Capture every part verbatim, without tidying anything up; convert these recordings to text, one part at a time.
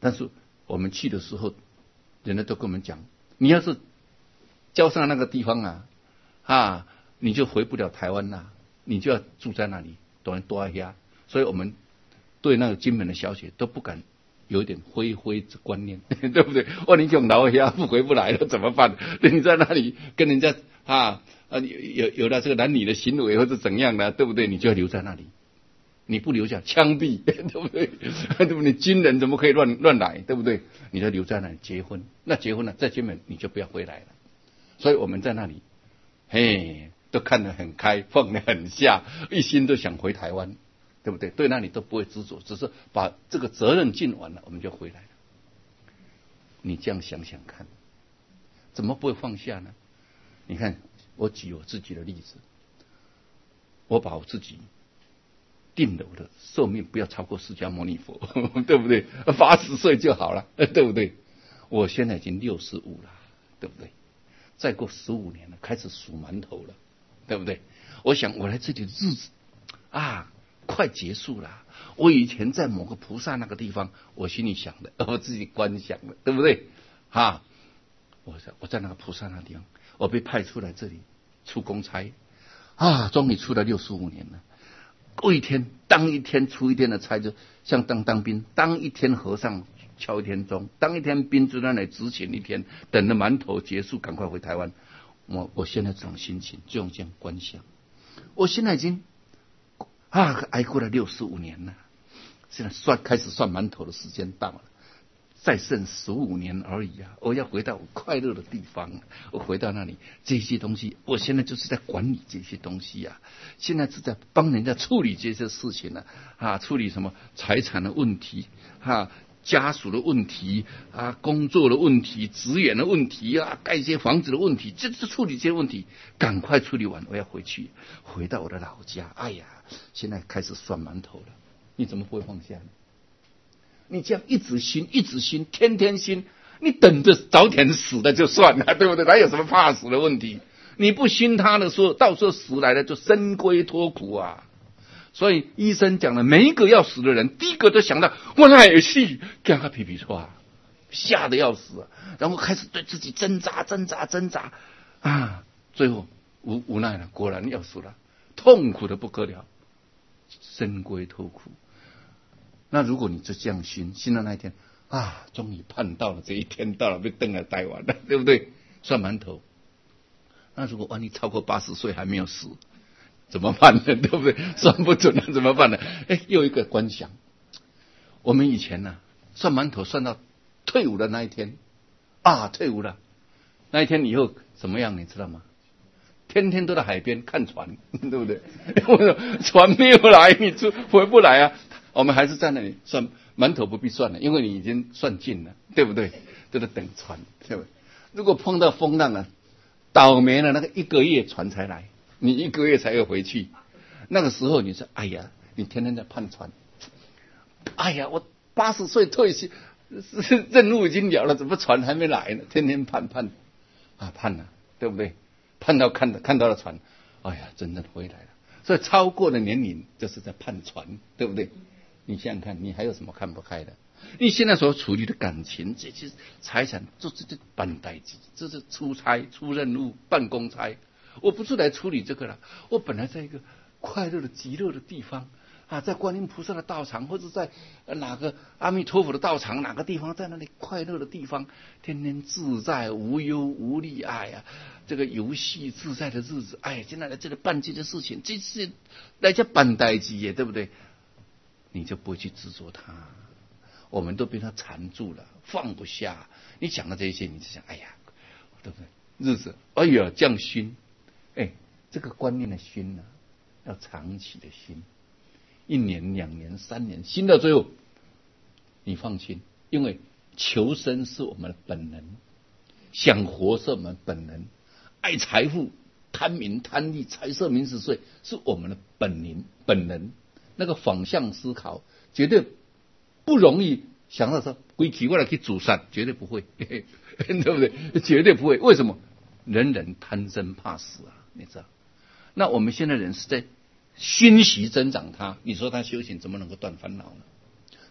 但是我们去的时候，人家都跟我们讲，你要是交上那个地方啊，啊，你就回不了台湾啦，你就要住在那里，多多下。所以我们对那个金门的小姐都不敢有一点灰灰之观念，对不对？哦，你讲老下不回不来了怎么办？你在那里跟人家啊啊有有了这个男女的行为或者怎样的，对不对？你就要留在那里。你不留下枪毙，对不对？对不对？军人怎么可以乱乱来，对不对？你就留在那里结婚，那结婚了，在金门你就不要回来了。所以我们在那里，嘿，都看得很开，放得很下，一心都想回台湾，对不对？对那里都不会执着，只是把这个责任尽完了，我们就回来了。你这样想想看，怎么不会放下呢？你看，我举我自己的例子，我把我自己定了我的寿命不要超过释迦牟尼佛，对不对？八十岁就好了，对不对？我现在已经六十五了，对不对？再过十五年了，开始数馒头了，对不对？我想我来这里的日子啊，快结束了。我以前在某个菩萨那个地方，我心里想的，我自己观想的，对不对？啊，我在我在那个菩萨那个地方，我被派出来这里出公差啊，终于出了六十五年了。过一天当一天出一天的差，就像当当兵，当一天和尚敲一天钟，当一天兵就在那里执勤一天，等着馒头结束，赶快回台湾。我我现在这种心情，就用这样观想，我现在已经啊挨过了六十五年了，现在算开始算馒头的时间到了。再剩十五年而已啊！我要回到我快乐的地方，我回到那里，这些东西，我现在就是在管理这些东西啊，现在是在帮人家处理这些事情呢、啊，啊，处理什么财产的问题，啊，家属的问题，啊，工作的问题，职员的问题啊，盖一些房子的问题，就是处理这些问题，赶快处理完，我要回去，回到我的老家。哎呀，现在开始算馒头了，你怎么不会放下呢？你这样一直心一直心天天心，你等着早点死了就算了，对不对？哪有什么怕死的问题？你不心他的时候，到时候死来了就深闺脱苦啊！所以医生讲了，每一个要死的人，第一个都想到我那也是跟他皮皮错啊，吓得要死啊，然后开始对自己挣扎挣扎挣扎啊，最后无无奈了，果然要死了，痛苦的不得了，深闺脱苦。那如果你就这样信，信到那一天啊，终于盼到了这一天到了，被登来带完了，对不对？算馒头。那如果万一超过八十岁还没有死，怎么办呢？对不对？算不准了怎么办呢？哎，又一个观想。我们以前呢、啊，算馒头算到退伍的那一天啊，退伍了那一天以后怎么样？你知道吗？天天都在海边看船，对不对？船没有来，你就回不来啊。我们还是在那里算馒头，不必算了，因为你已经算尽了，对不对？都在等船，对不对？如果碰到风浪了，倒霉了，那个一个月船才来，你一个月才会回去。那个时候你说，哎呀，你天天在盼船，哎呀，我八十岁退休，任务已经了了，怎么船还没来呢？天天盼盼啊盼了，对不对？盼到看到看到了船，哎呀，真正回来了。所以超过了年龄就是在盼船，对不对？你想想看，你还有什么看不开的？你现在所处理的感情、这些财产，这这这办代志，这是出差、出任务、办公差。我不是来处理这个了，我本来在一个快乐的、极乐的地方啊，在观音菩萨的道场，或者在哪个阿弥陀佛的道场，哪个地方，在那里快乐的地方，天天自在、无忧无虑，哎呀，这个游戏自在的日子，哎，现在来这里办这些事情，这是来家办代志耶，对不对？你就不会去执着它，我们都被它缠住了，放不下。你讲到这些，你就想，哎呀，对不对？日子，哎呀，降熏，哎，这个观念的熏呢、啊，要长期的熏，一年、两年、三年，熏到最后，你放心，因为求生是我们的本能，想活是我们的本能，爱财富、贪名、贪利、财色名食睡是我们的本能，本能。那个反向思考绝对不容易想到说归起过来去自杀，绝对不会，对不对？绝对不会。为什么？人人贪生怕死啊，你知道？那我们现在人是在熏习增长它，你说他修行怎么能够断烦恼呢？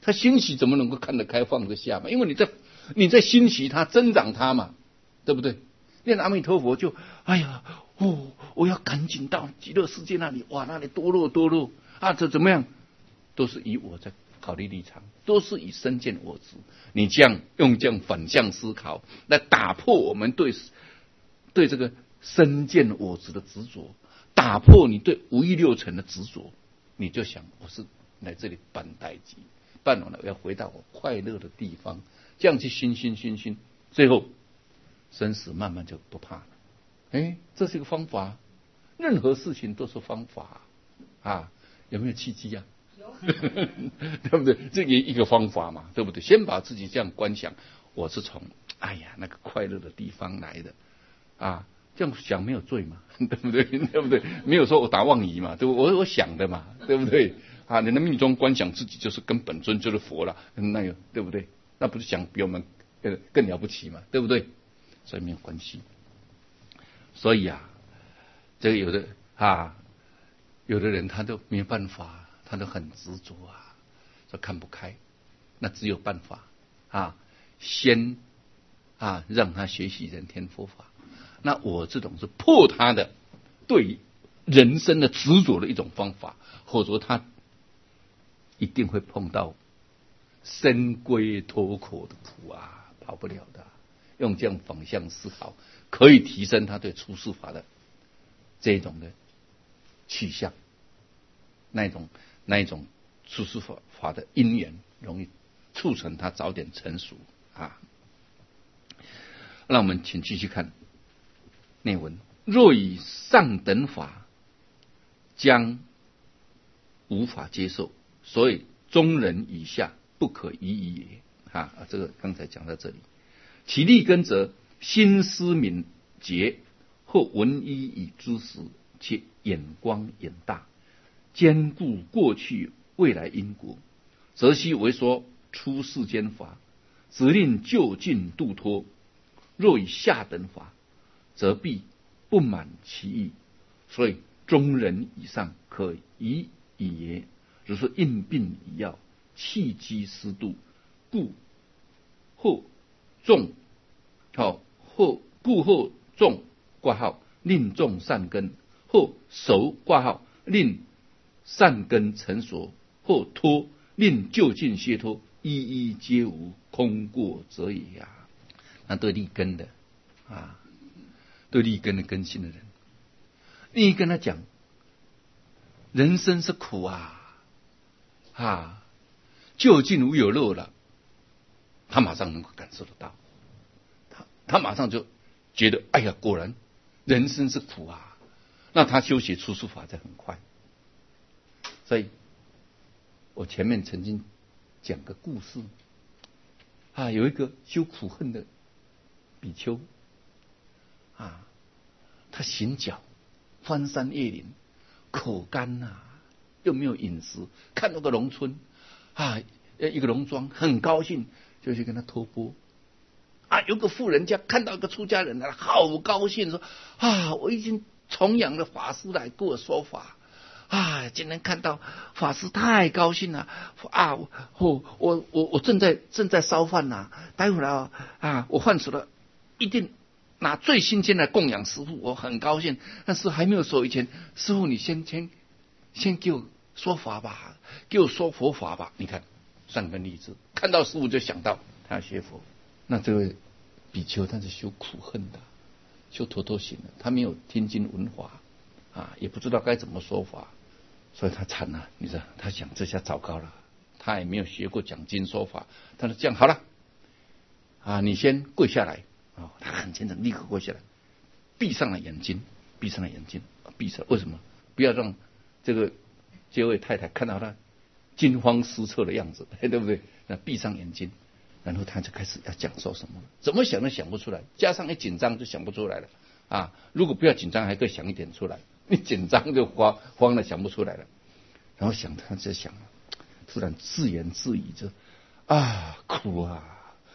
他欣喜怎么能够看得开放得下嘛？因为你在你在欣喜他增长他嘛，对不对？念阿弥陀佛就哎呀哦，我要赶紧到极乐世界那里，哇，那里多乐多乐啊，这怎么样？都是以我在考虑立场，都是以身见我执。你这样用这样反向思考来打破我们对对这个身见我执的执着，打破你对五欲六尘的执着，你就想我是来这里办代际，办完了我要回到我快乐的地方，这样去熏熏熏熏，最后生死慢慢就不怕了。哎，这是一个方法，任何事情都是方法啊，有没有契机啊？对不对？这也一个方法嘛，对不对？先把自己这样观想，我是从哎呀那个快乐的地方来的啊，这样想没有罪嘛，对不对？对不对？没有说我打妄疑嘛，对不对？我我想的嘛，对不对？啊，你的命中观想自己就是跟本尊就是佛了，那有对不对？那不是想比我们更更了不起嘛，对不对？所以没有关系。所以啊，这个有的啊，有的人他都没办法。他都很执着啊，说看不开，那只有办法啊，先啊让他学习人天佛法。那我这种是破他的对人生的执着的一种方法，否则他一定会碰到深闺脱口的苦啊，跑不了的。用这样反向思考，可以提升他对出世法的这种的去向，那种。那一种出世法法的因缘，容易促成他早点成熟啊。那我们请继续看内文：若以上等法，将无法接受，所以中人以下不可移矣也。啊，这个刚才讲到这里。其立根则心思敏捷，或闻一以知识，且眼光眼大。兼顾过去未来因果，则悉为说出世间法，只令就近度脱。若以下等法，则必不满其意。所以中人以上可移矣也。如说应病以药，气机失度，故后众好后故后众挂号令众善根，后熟挂号令善根成熟，或脱令就近解脱，一一皆无，空过则也呀、啊。那对立根的啊，对立根的根性的人，你跟他讲，人生是苦啊，啊，就近无有乐了，他马上能够感受得到，他他马上就觉得，哎呀，果然人生是苦啊，那他修习出世法才很快。所以我前面曾经讲个故事啊，有一个修苦恨的比丘啊，他行脚翻山越岭，口干呐、啊，又没有饮食，看到个农村啊，一个农庄，很高兴，就去跟他托钵啊。有个富人家看到一个出家人来，好高兴，说啊，我已经重养了法师来给我说法。啊！今天看到法师太高兴了啊！我我我我正在正在烧饭呐、啊，待会儿啊，我饭熟了，一定拿最新鲜的供养师父，我很高兴。但是还没有熟以前，师父你先先先给我说法吧，给我说佛法吧。你看善根立志，看到师父就想到他要学佛。那这位比丘他是修苦恨的，修陀陀行的，他没有听经闻法啊，也不知道该怎么说法。所以他惨了，你知道，他想这下糟糕了，他也没有学过讲经说法。他说这样好了，啊，你先跪下来啊、哦，他很虔诚，立刻跪下来，闭上了眼睛，闭上了眼睛，闭上。为什么？不要让这个这位太太看到他惊慌失措的样子，对不对？那闭上眼睛，然后他就开始要讲说什么了，怎么想都想不出来，加上一紧张就想不出来了啊！如果不要紧张，还可以想一点出来。你紧张就慌慌了，想不出来了。然后想他在想，突然自言自语就啊苦啊苦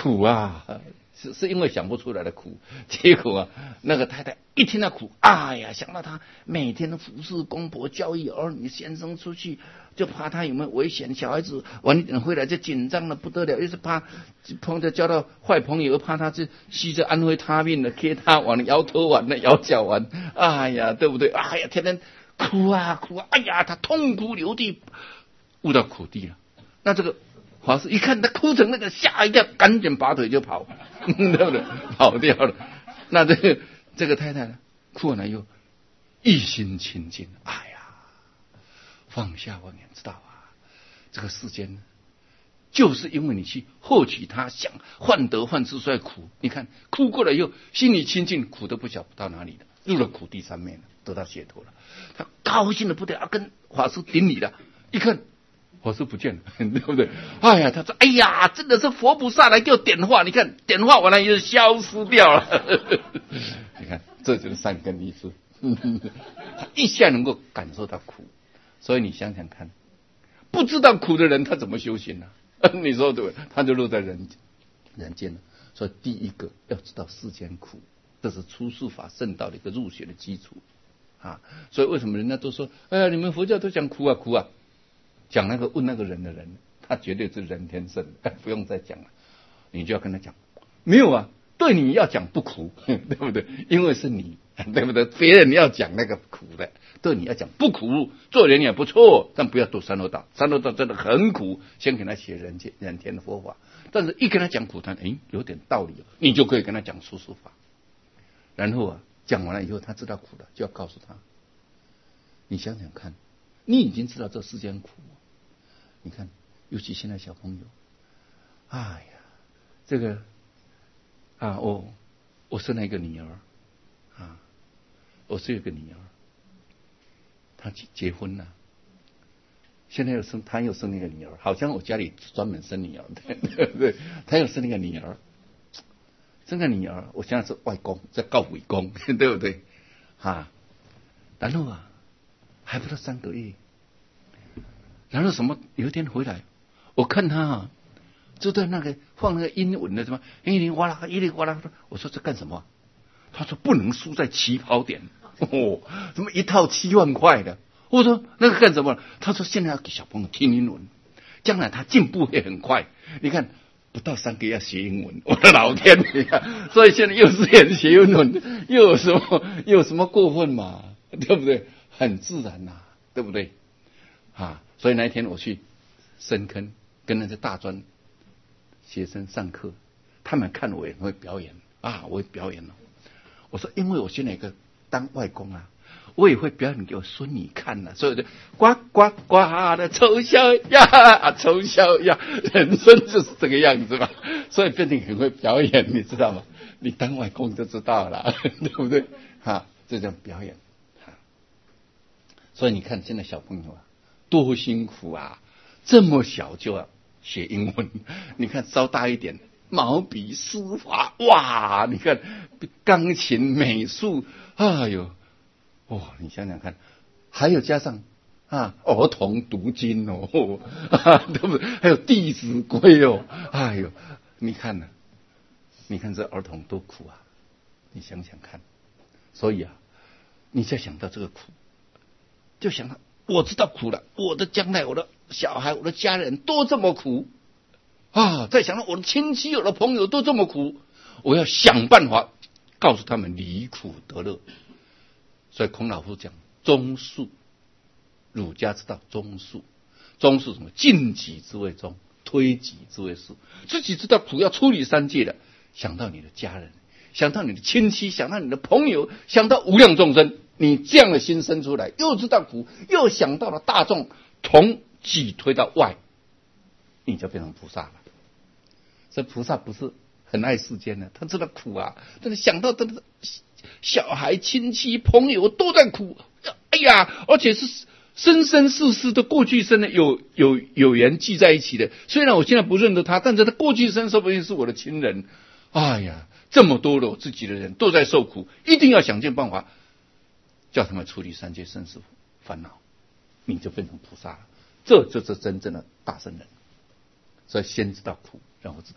苦啊，是是因为想不出来的苦。结果啊，那个太太一听到苦，哎呀，想到她每天的服侍公婆、教育儿女，先生出去就怕他有没有危险，小孩子晚一点回来就紧张的不得了，又是怕碰着交到坏朋友，又怕他是吸着安非他命的，贴他玩、摇头玩的、摇脚玩，哎呀，对不对？哎呀，天天哭啊哭啊，哎呀，他痛哭流涕，悟到苦地了。那这个法师一看他哭成那个，吓一跳，赶紧拔腿就跑，对不对？跑掉了。那这个这个太太呢，哭完了又一心清净，哎呀，放下妄念，知道啊，这个世间就是因为你去获取他想患得患失，所以苦。你看哭过了以后，心里清净，苦都不晓到哪里了，入了苦地上面了，得到解脱了。他高兴的不得了，跟法师顶礼了。一看法师不见了，对不对？哎呀，他说：“哎呀，真的是佛菩萨来给我点化。你看点化完了又消失掉了。”你看，这就是善根意识。他一下能够感受到苦，所以你想想看，不知道苦的人他怎么修行呢、啊？你说对不对？他就落在人人间了。所以第一个要知道世间苦，这是出世法圣道的一个入学的基础啊。所以为什么人家都说，哎呀，你们佛教都讲苦啊苦啊？讲那个问那个人的人，他绝对是人天圣，不用再讲了。你就要跟他讲，没有啊，对你要讲不苦，对不对？因为是你，对不对？别人要讲那个苦的，对你要讲不苦，做人也不错，但不要读三罗道，三罗道真的很苦。先给他写人间人天的佛法，但是一跟他讲苦，他哎有点道理，你就可以跟他讲出世法。然后啊，讲完了以后，他知道苦了，就要告诉他，你想想看，你已经知道这世间苦。你看，尤其现在小朋友，哎呀，这个啊，我我生了一个女儿啊，我是有个女儿，她结婚了，现在又生，她又生了一个女儿，好像我家里专门生女儿，对对对，她又生了一个女儿，生个女儿，我现在是外公，在告伟公，对不对？啊，然后啊，还不到三个月。然后什么？有一天回来，我看他啊，就在那个放那个英文的什么一零哇啦一零哇啦，我说这干什么？他说不能输在起跑点哦，怎么一套七万块的？我说那个干什么？他说现在要给小朋友听英文，将来他进步会很快。你看不到三个月要学英文，我的老天爷！所以现在幼稚园学英文，又有什么又有什么过分嘛？对不对？很自然呐、啊，对不对？啊！所以那一天我去深坑跟那些大专学生上课，他们看我也会表演啊，我会表演了。我说，因为我现在有个当外公啊，我也会表演给我孙女看了、啊，所以就呱呱呱的丑小鸭，丑小鸭，人生就是这个样子嘛。所以变成很会表演，你知道吗？你当外公就知道了，对不对？啊，这叫表演。啊、所以你看现在小朋友啊。多辛苦啊！这么小就要学英文，你看稍大一点，毛笔、书法，哇！你看钢琴、美术，哎呦，哇！你想想看，还有加上啊，儿童读经哦，啊、对不对？还有《弟子规》哦，哎呦，你看呢、啊？你看这儿童多苦啊！你想想看，所以啊，你再想到这个苦，就想到。我知道苦了，我的将来，我的小孩，我的家人都这么苦啊！再想到我的亲戚、我的朋友都这么苦，我要想办法告诉他们离苦得乐。所以孔老夫讲中恕，儒家知道中恕，中恕什么？尽己之为中，推己之为恕。自己知道苦要处理三界的，想到你的家人，想到你的亲戚，想到你的朋友，想到无量众生。你这样的心生出来，又知道苦，又想到了大众，从己推到外，你就变成菩萨了。所以菩萨不是很爱世间的，他知道苦啊，但是想到他的小孩、亲戚、朋友都在苦，哎呀，而且是生生世世的过去生的有有有缘聚在一起的。虽然我现在不认得他，但是他过去生说不定是我的亲人。哎呀，这么多的我自己的人都在受苦，一定要想尽办法。叫他们处理三界生死烦恼，你就变成菩萨了。这就是真正的大圣人。所以先知道苦，然后知道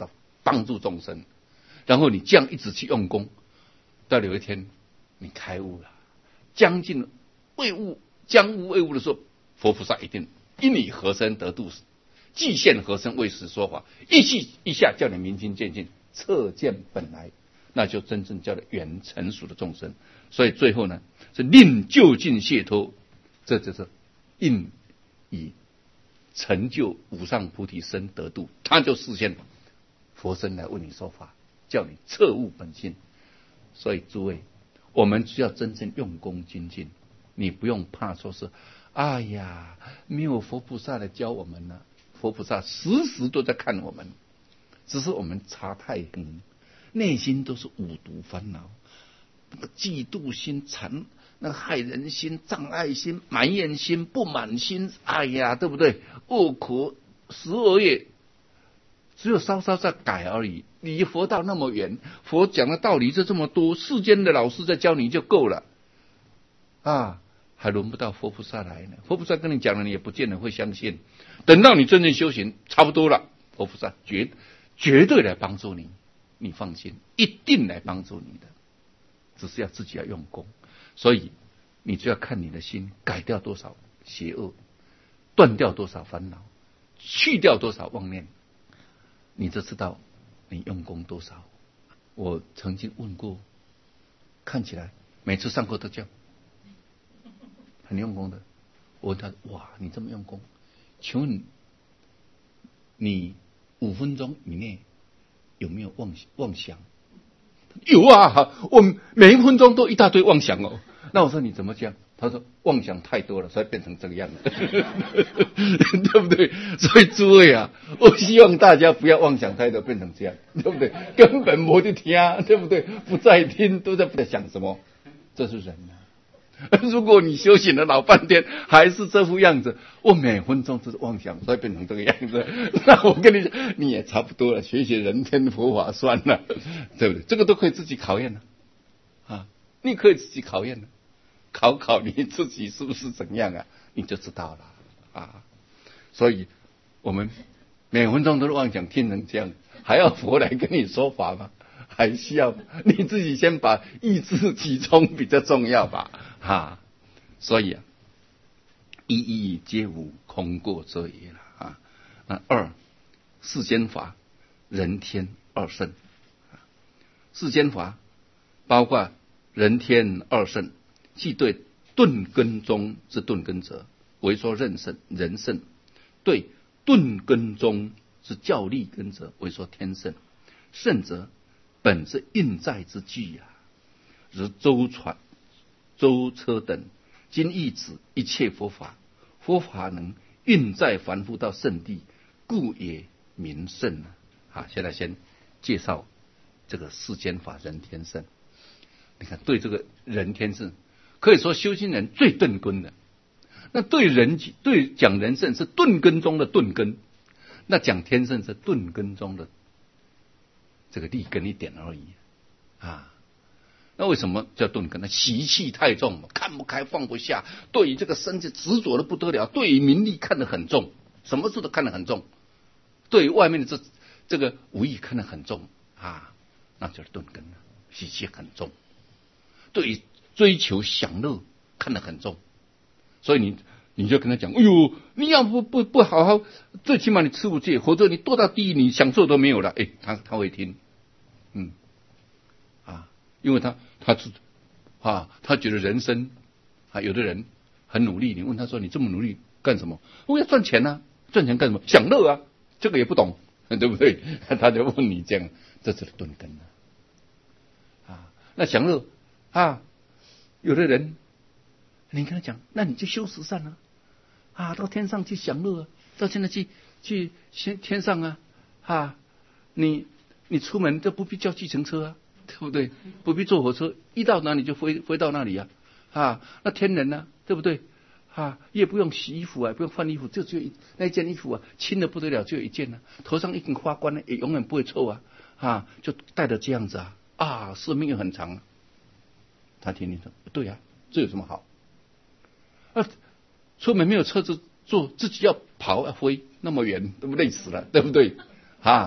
帮助众生，然后你这样一直去用功，到有一天你开悟了，将近未悟将悟未悟的时候，佛菩萨一定因你何身得度，即现何身为实说法，一气一下叫你明心见性，彻见本来，那就真正叫做圆成熟的众生。所以最后呢，是令究竟解脱，这就是应以成就无上菩提身得度，他就示现佛身来为你说法，叫你彻悟本心。所以诸位，我们只要真正用功精进，你不用怕说是哎呀没有佛菩萨来教我们呢，佛菩萨时时都在看我们，只是我们差太远，内心都是五毒烦恼，那个嫉妒心、残那个害人心、障碍心、埋怨心、不满心，哎呀，对不对？恶苦十二业，只有稍稍在改而已。离佛道那么远，佛讲的道理就这么多，世间的老师在教你就够了啊，还轮不到佛菩萨来呢。佛菩萨跟你讲了，你也不见得会相信。等到你真正修行差不多了，佛菩萨绝绝对来帮助你，你放心，一定来帮助你的，只是要自己要用功。所以你就要看你的心改掉多少邪恶，断掉多少烦恼，去掉多少妄念，你就知道你用功多少。我曾经问过，看起来每次上课都这样，很用功的。我问他，哇，你这么用功，请问你五分钟以内有没有妄妄想？有啊，我每一分钟都一大堆妄想哦。那我说你怎么讲？他说妄想太多了，所以变成这个样子，对不对？所以诸位啊，我希望大家不要妄想太多，变成这样，对不对？根本没得听，对不对？不在听，都在不在想什么？这是人啊。如果你修行了老半天还是这副样子，我每分钟都是妄想，所以变成这个样子，那我跟你讲，你也差不多了，学学人天佛法算了，对不对？这个都可以自己考验了啊，你可以自己考验了，考考你自己是不是怎样啊，你就知道了啊。所以我们每分钟都是妄想，听成这样，还要佛来跟你说法吗？还需要你自己先把意志集中比较重要吧，啊，所以啊，一一皆无空过者也了啊。那二世间法，人天二圣，世间法包括人天二圣，即对顿根中之顿根者，为说人圣人圣；对顿根中之较利根者，为说天圣。圣者本是应在之具啊，如舟船、舟车等，今亦指一切佛法。佛法能运载凡夫到圣地，故也名圣啊。好，现在先介绍这个世间法人天圣。你看，对这个人天圣，可以说修行人最顿根的。那对人对讲人圣是顿根中的顿根，那讲天圣是顿根中的这个利根一点而已啊。那为什么叫顿根呢？习气太重，看不开放不下，对于这个身体执着的不得了，对于名利看得很重，什么事都看得很重，对于外面的这这个无意看得很重啊，那就是顿根了，习气很重。对于追求享乐看得很重，所以你你就跟他讲，哎呦，你要不不不好好，最起码你持五戒，否则你堕到地狱，你享受都没有了。哎，他他会听，嗯，啊，因为他他啊，他觉得人生啊，有的人很努力，你问他说你这么努力干什么？我要赚钱啊，赚钱干什么？享乐啊，这个也不懂，对不对？他就问你这样，这是顿根啊，啊，那享乐啊，有的人你跟他讲，那你就修十善啊。啊，到天上去享乐啊！到现在去去天天上啊！啊，你你出门就不必叫计程车啊，对不对？不必坐火车，一到哪里就飞飞到那里啊！啊，那天人呢、啊，对不对？啊，也不用洗衣服啊，不用换衣服，就只有一那一件衣服啊，轻的不得了，就有一件呢、啊。头上一根花冠呢，也永远不会臭啊！啊，就带着这样子啊！啊，生命又很长、啊。他听你说，对啊，这有什么好？啊。出门没有车子坐，自己要跑要飞那么远，都累死了，对不对？啊，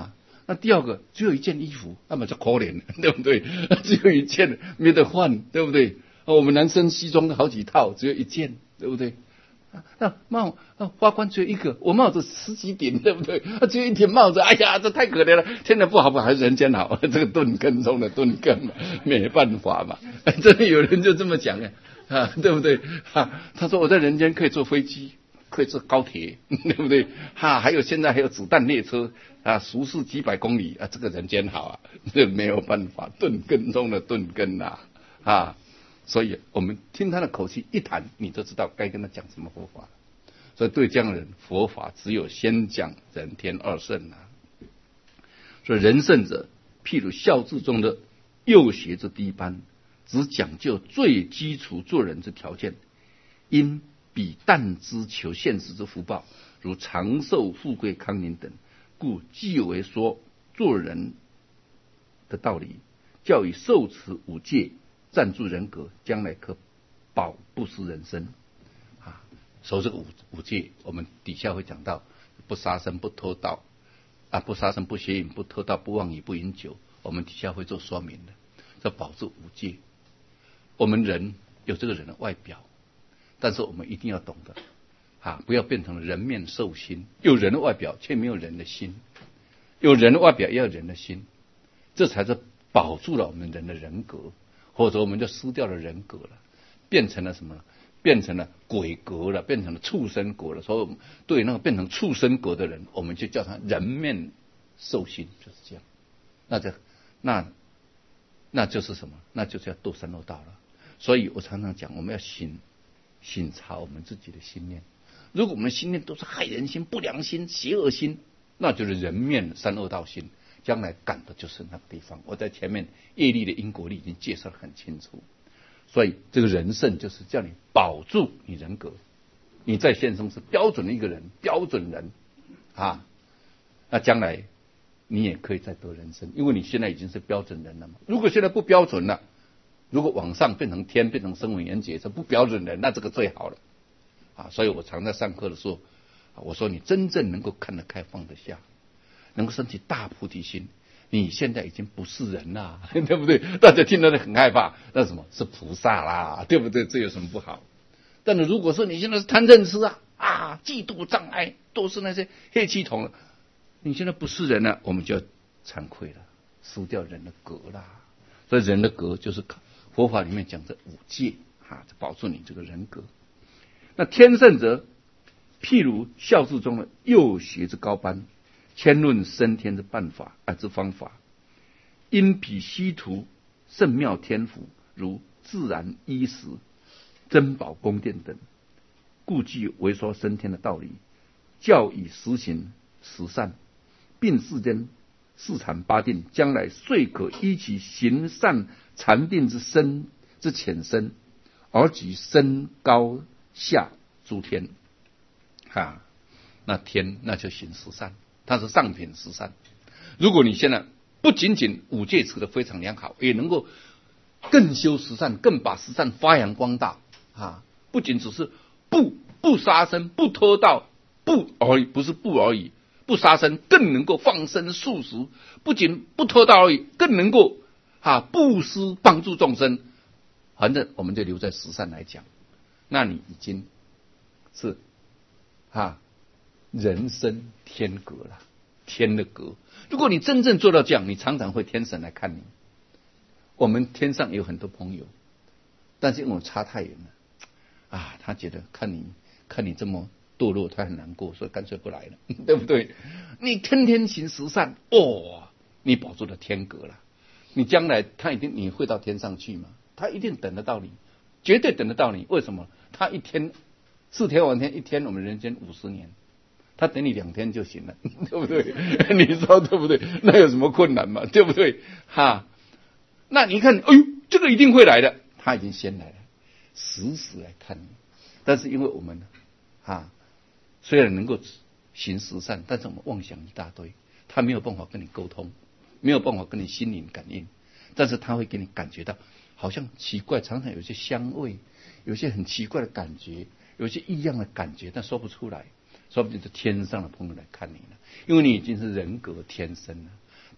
那第二个只有一件衣服，那么就可怜了，对不对？只有一件没得换，对不对？我们男生西装好几套，只有一件，对不对？那帽花冠只有一个，我帽子十几顶，对不对？只有一顶帽子，哎呀，这太可怜了。天然不好，不还是人间好？这个钝根中的钝根嘛，没办法嘛。真的有人就这么讲呀，啊，对不对？啊，他说我在人间可以坐飞机，可以坐高铁，对不对？哈、啊，还有现在还有子弹列车啊，熟视几百公里啊，这个人间好啊，这没有办法，钝根中的钝根呐，啊。所以我们听他的口气一谈，你就知道该跟他讲什么佛法。所以对这样的人，佛法只有先讲人天二圣啊。所以人圣者，譬如孝字中的幼学之第一班，只讲究最基础做人之条件，因彼但知求现实之福报，如长寿、富贵、康宁等，故既为说做人的道理，教以受持五戒，暂住人格，将来可保不失人生啊。守这个五五戒，我们底下会讲到：不杀生、不偷盗啊，不杀生、不邪淫、不偷盗、不妄语、不饮酒。我们底下会做说明的。这保住五戒，我们人有这个人的外表，但是我们一定要懂得啊，不要变成了人面兽心，有人的外表却没有人的心，有人的外表也要人的心，这才是保住了我们人的人格。或者我们就失掉了人格了，变成了什么呢？变成了鬼格了，变成了畜生格了。所以对那个变成畜生格的人，我们就叫他人面兽心，就是这样。那这那那就是什么？那就是要堕三恶道了。所以我常常讲，我们要省省察我们自己的心念。如果我们心念都是害人心、不良心、邪恶心，那就是人面三恶道心。将来赶的就是那个地方。我在前面业力的因果力已经介绍得很清楚，所以这个人圣就是叫你保住你人格，你在现生是标准的一个人，标准人啊，那将来你也可以再得人生，因为你现在已经是标准人了嘛。如果现在不标准了，如果往上变成天，变成声闻缘觉，这不标准人，那这个最好了啊。所以我常在上课的时候，我说你真正能够看得开放得下，能够升起大菩提心，你现在已经不是人啦，对不对？大家听到很害怕，那什么是菩萨啦，对不对？这有什么不好？但是如果说你现在是贪嗔痴啊啊，嫉妒障碍，都是那些黑气筒，你现在不是人了，我们就要惭愧了，输掉人的格啦。所以人的格就是佛法里面讲的五戒啊，保住你这个人格。那天圣者，譬如孝字中的幼学之高班，迁论升天之办法啊之方法，因彼希图圣妙天福，如自然衣食、珍宝宫殿等，故具为说升天的道理，教以实行十善，并世间四禅八定，将来遂可依其行善禅定之深之浅深，而举身高下诸天啊，那天那就行十善，它是上品十善。如果你现在不仅仅五戒持得非常良好，也能够更修十善，更把十善发扬光大啊！不仅只是不不杀生、不偷盗、不而已，不是不而已，不杀生更能够放生素食，不仅不偷盗而已，更能够啊布施帮助众生。反正我们就留在十善来讲，那你已经是啊人生天格了，天的格。如果你真正做到这样，你常常会天神来看你。我们天上有很多朋友，但是因为我差太远了啊，他觉得看你看你这么堕落，他很难过，所以干脆不来了，对不对？你天天行十善，哦，你保住了天格了，你将来他一定你会到天上去吗？他一定等得到你，绝对等得到你。为什么？他一天四天王天，一天我们人间五十年，他等你两天就行了，对不对？你说对不对？那有什么困难吗？对不对？哈。那你看，哎呦，这个一定会来的，他已经先来了，时时来看你。但是因为我们啊，虽然能够行十善，但是我们妄想一大堆，他没有办法跟你沟通，没有办法跟你心灵感应，但是他会给你感觉到好像奇怪，常常有些香味，有些很奇怪的感觉，有些异样的感觉，但说不出来，说不定是天上的朋友来看你了，因为你已经是人格天生了。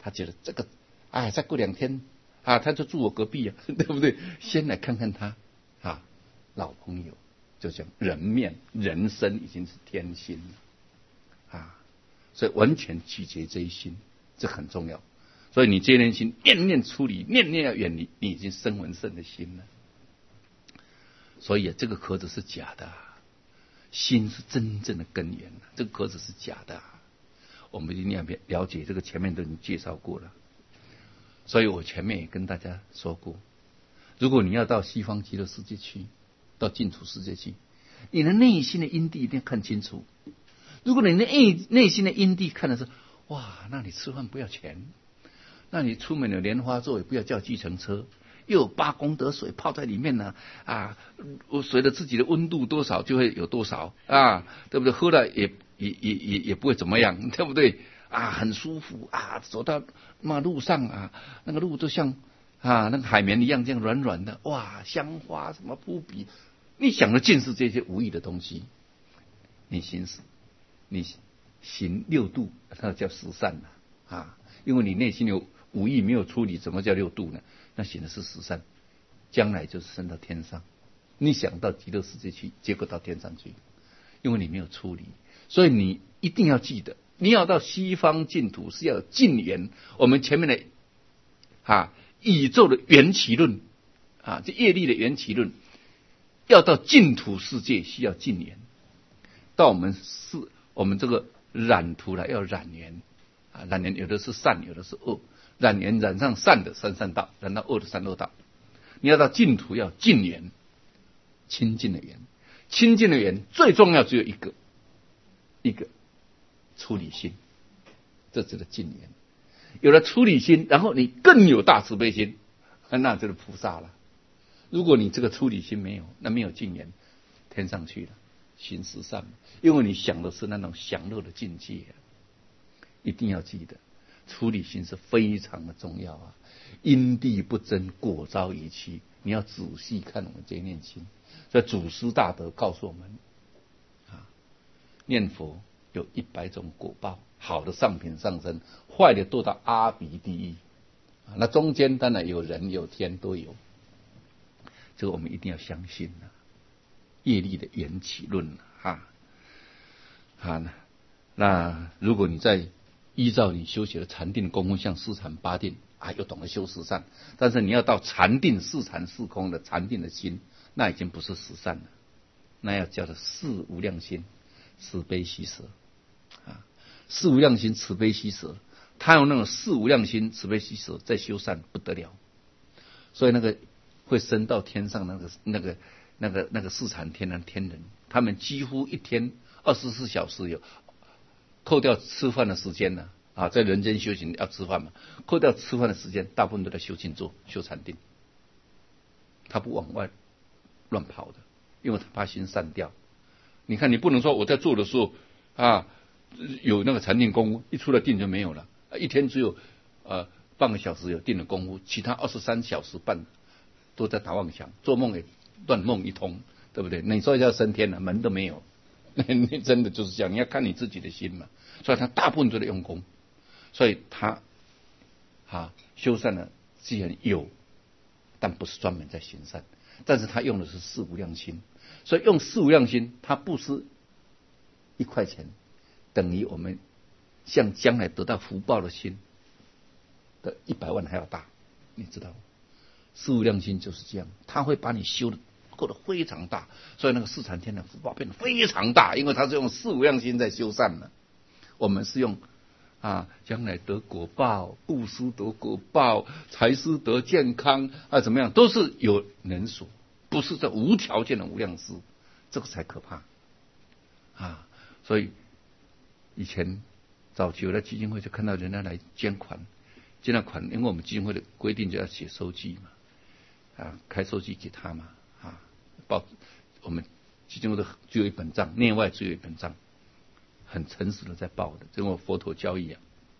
他觉得这个，哎，再过两天啊，他就住我隔壁啊，对不对？先来看看他啊，老朋友，就讲人面人生已经是天心了啊，所以完全拒绝这一心，这很重要。所以你这念心，念念出离，念念要远离，你已经生闻圣的心了。所以、啊、这个壳子是假的、啊，心是真正的根源、啊、这个壳子是假的、啊。我们一定要了解，这个前面都已经介绍过了。所以我前面也跟大家说过，如果你要到西方极乐世界去，到净土世界去，你的内心的因地一定要看清楚。如果你的内内心的因地看的是，哇，那你吃饭不要钱，那你出门有莲花座也不要叫计程车，又有八功德水泡在里面呢，啊，随着自己的温度多少就会有多少啊，对不对？喝了也也也也也不会怎么样，对不对？啊，很舒服啊，走到马路上啊，那个路都像啊那个海绵一样这样软软的，哇，香花什么扑鼻，你想的尽是这些无益的东西，你行使你行六度，那叫十善了啊，因为你内心有无益没有处理，怎么叫六度呢？那行的是十善，将来就是升到天上。你想到极乐世界去，结果到天上去，因为你没有处理，所以你一定要记得，你要到西方净土是要有净缘。我们前面的啊宇宙的缘起论啊，这业力的缘起论，要到净土世界需要净缘。到我们是我们这个染土了，要染缘啊，染缘有的是善，有的是恶。染缘染上善的三善道，染到恶的三恶道。你要到净土要净缘，清净的缘，清净的缘最重要只有一个，一个出离心，这就是净缘。有了出离心，然后你更有大慈悲心，那就是菩萨了。如果你这个出离心没有，那没有净缘，天上去了，行十善，因为你想的是那种享乐的境界、啊，一定要记得。出离心是非常的重要啊！因地不真，果遭遗弃。你要仔细看我们这一念心。所以祖师大德告诉我们啊，念佛有一百种果报，好的上品上升，坏的堕到阿鼻地狱。啊，那中间当然有人有天都有，这个我们一定要相信啊。业力的缘起论啊，啊，那如果你在依照你修习的禅定功夫，像四禅八定啊，又懂得修十善，但是你要到禅定四禅四空的禅定的心，那已经不是十善了，那要叫做四无量心，慈悲喜舍啊，四无量心慈悲喜舍，他用那种四无量心慈悲喜舍在修善不得了，所以那个会升到天上那个那个那个那个四禅天人天人，他们几乎一天二十四小时有。扣掉吃饭的时间呢，啊，在人间修行要吃饭嘛，扣掉吃饭的时间，大部分都在修静坐、修禅定。他不往外乱跑的，因为他怕心散掉。你看，你不能说我在做的时候啊，有那个禅定功夫，一出来定就没有了，一天只有呃半个小时有定的功夫，其他二十三小时半都在打妄想，做梦也乱梦一通，对不对？你说要升天了，门都没有。那真的就是这样，你要看你自己的心嘛。所以他大部分都在用功，所以他啊修善呢既然有，但不是专门在行善，但是他用的是四无量心，所以用四无量心，他布施一块钱，等于我们像将来得到福报的心的一百万还要大，你知道吗？四无量心就是这样，他会把你修的够得非常大，所以那个四禅天的福报变得非常大，因为他是用四无量心在修善的。我们是用啊，将来得果报，布施得果报，财施得健康啊，怎么样，都是有人数，不是这无条件的无量施，这个才可怕啊！所以以前早期有的基金会就看到人家来捐款，捐了款，因为我们基金会的规定就要写收据嘛，啊，开收据给他嘛。啊，报我们基金会的只有一本账，内外只有一本账，很诚实的在报的，这种佛陀教义啊。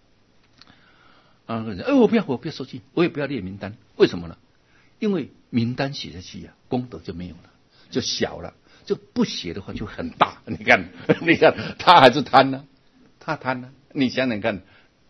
啊，哎，我不要，我不要收据，我也不要列名单，为什么呢？因为名单写下去啊，功德就没有了，就小了，就不写的话就很大。你看，你看他还是贪呢、啊，他贪呢、啊，你想想看，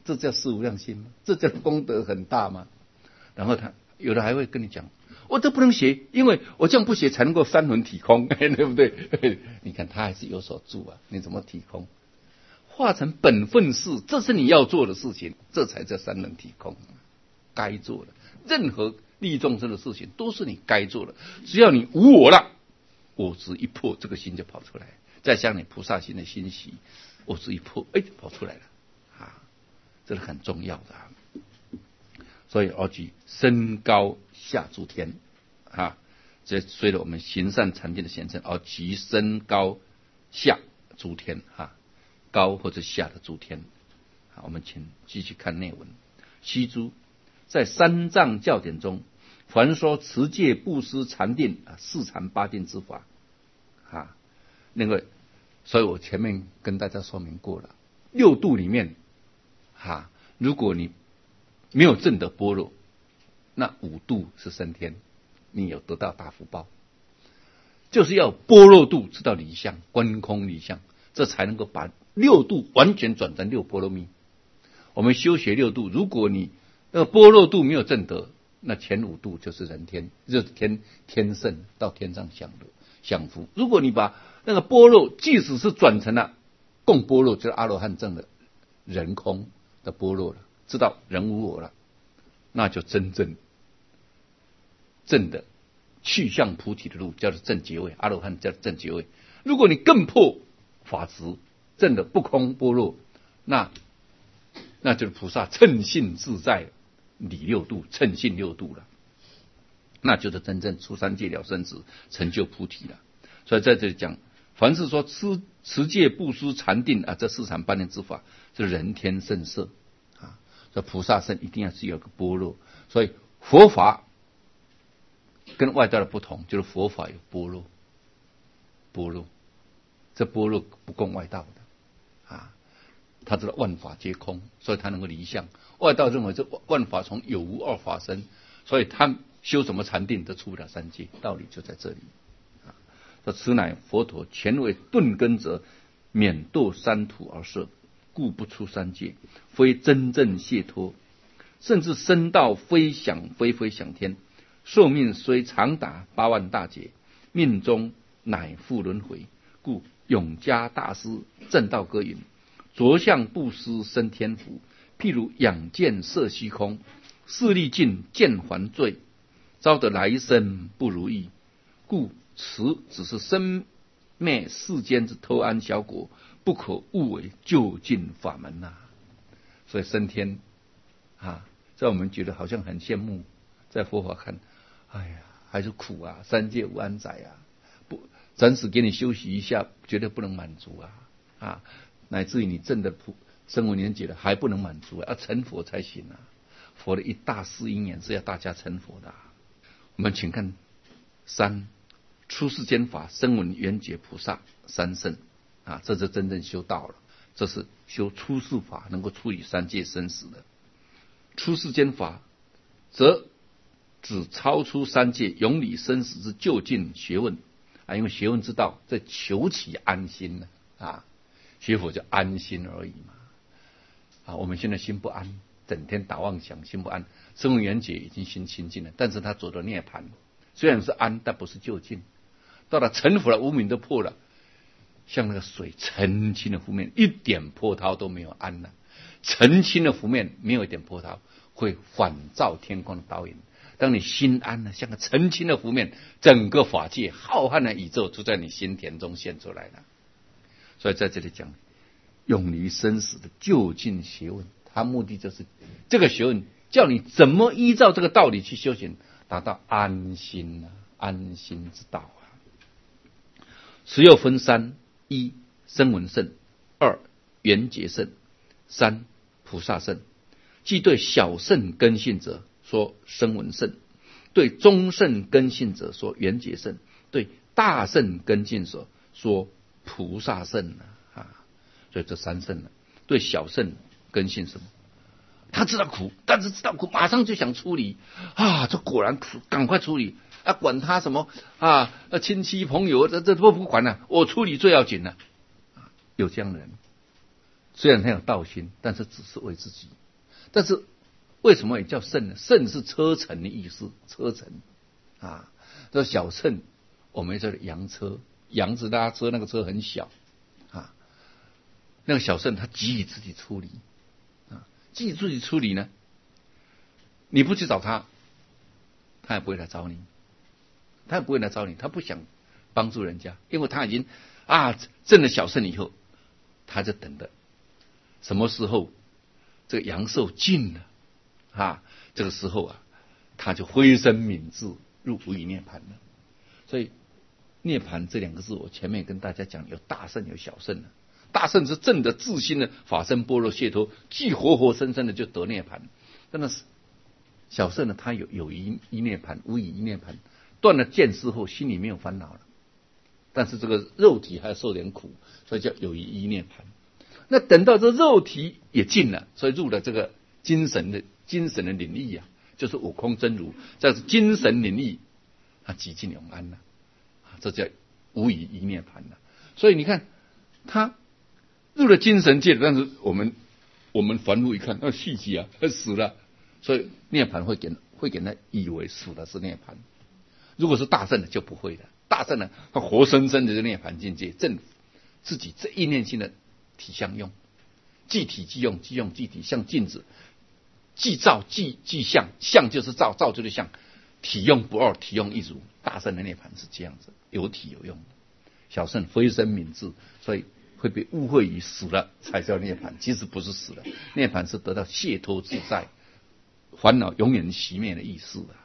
这叫四无量心吗？这叫功德很大吗？然后他有的还会跟你讲，我都不能学，因为我这样不学才能够三轮体空，对不对？你看他还是有所住啊，你怎么体空？化成本分事，这是你要做的事情，这才叫三轮体空，该做的。任何利益众生的事情都是你该做的，只要你无我了，我执一破，这个心就跑出来。再像你菩萨心的欣喜，我执一破，哎，跑出来了啊，这是很重要的、啊。所以而举身高下诸天啊，这随着我们行善禅定的显现，而举身高下诸天啊，高或者下的诸天。好，我们请继续看内文。须诸，在三藏教典中，凡说持戒、布施、禅定啊，四禅八定之法啊，那个，所以我前面跟大家说明过了，六度里面啊，如果你没有证得般若，那五度是升天，你有得到大福报。就是要般若度知道离相，观空离相，这才能够把六度完全转成六波罗蜜。我们修学六度，如果你那个般若度没有证得，那前五度就是人天，就是天天圣，到天上享乐享福。如果你把那个般若，即使是转成了共般若，就是阿罗汉证的人空的般若了，知道人无我了，那就真正正的去向菩提的路，叫做正觉位。阿罗汉叫正觉位。如果你更破法执，证的不空般若，那那就是菩萨称性自在理六度，称性六度了，那就是真正出三界了生死，成就菩提了。所以在这里讲，凡是说持持戒、布施、禅定啊，这四禅八定之法，是人天圣色啊。这菩萨身一定要是有个般若，所以佛法跟外道的不同，就是佛法有般若，般若，这般若不共外道的啊。他知道万法皆空，所以他能够离相。外道认为这万法从有无二法生，所以他修什么禅定都出不了三界，道理就在这里。啊，说此乃佛陀前为顿根者，免堕三途而设，故不出三界，非真正解脱，甚至升到非想非非想天，寿命虽长达八万大劫，命中乃复轮回。故永嘉大师正道歌云：着相布施生天福，譬如仰见色虚空，视力尽见还罪，遭得来生不如意。故此只是生灭世间之偷安小果，不可误为究竟法门呐、啊。所以升天啊，在我们觉得好像很羡慕，在佛法看，哎呀，还是苦啊，三界无安宰啊，不，暂时给你休息一下，绝对不能满足啊啊！乃至于你证的普声闻缘觉了，还不能满足啊，要成佛才行啊！佛的一大事因缘是要大家成佛的、啊。我们请看三出世间法声闻缘觉菩萨三圣啊，这就真正修道了。这是修出世法，能够处理三界生死的。出世间法，则只超出三界永离生死之究竟学问啊，因为学问之道在求其安心呢啊。学佛就安心而已嘛，啊，我们现在心不安，整天打妄想，心不安。声闻缘觉已经心清净了，但是他走到涅槃，虽然是安，但不是究竟。到了成佛了，无明都破了，像那个水澄清的湖面，一点波涛都没有，安了。澄清的湖面没有一点波涛，会反照天空的倒影。当你心安了，像个澄清的湖面，整个法界浩瀚的宇宙就在你心田中现出来了。所以在这里讲永离生死的究竟学问，它目的就是这个学问叫你怎么依照这个道理去修行，达到安心啊，安心之道啊。十又分三：一声闻乘，二缘觉乘，三菩萨乘。即对小乘根性者说声闻乘，对中乘根性者说缘觉乘，对大乘根性者说菩萨乘啊，所以这三乘呢，对小乘根性什么？他知道苦，但是知道苦，马上就想处理啊！这果然苦，赶快处理啊！管他什么啊？亲戚朋友，这这都不管了、啊，我处理最要紧了、啊。有这样的人， 虽然他有道心，但是只是为自己。但是为什么也叫圣呢？圣是车尘的意思，车尘啊，这小乘我们叫羊车，羊子拉车，那个车很小啊。那个小乘他急于自己处理啊，急于自己处理呢，你不去找他，他也不会来找你，他也不会来找你，他不想帮助人家，因为他已经啊证了小乘以后，他就等着什么时候这个阳寿尽了啊，这个时候啊，他就灰身泯智入无余涅盘了。所以涅盘这两个字，我前面跟大家讲，有大圣有小圣了。大圣是正的自心的法身般若解脱，既活活生生的就得涅盘。但是小圣呢，他有有一一涅盘，无以一涅盘，断了见思后，心里没有烦恼了，但是这个肉体还要受点苦，所以叫有一一涅盘。那等到这肉体也尽了，所以入了这个精神的精神的领域啊，就是悟空真如，这是精神领域啊，极尽永安了，这叫无以一涅盘了。所以你看他入了精神界，但是我们我们凡夫一看，那续集啊，他死了，所以涅盘会给会给他以为死的是涅盘。如果是大圣的就不会了，大圣呢，他活生生的涅盘境界，正自己这一念心的体相用，即体即用，即用即体，像镜子，即照即即相，相就是照，照就是相，体用不二，体用一如。大圣的涅盘是这样子，有体有用的。小圣非身泯智，所以会被误会于死了才叫涅盘，其实不是死了，涅盘是得到解脱自在，烦恼永远熄灭的意思啊。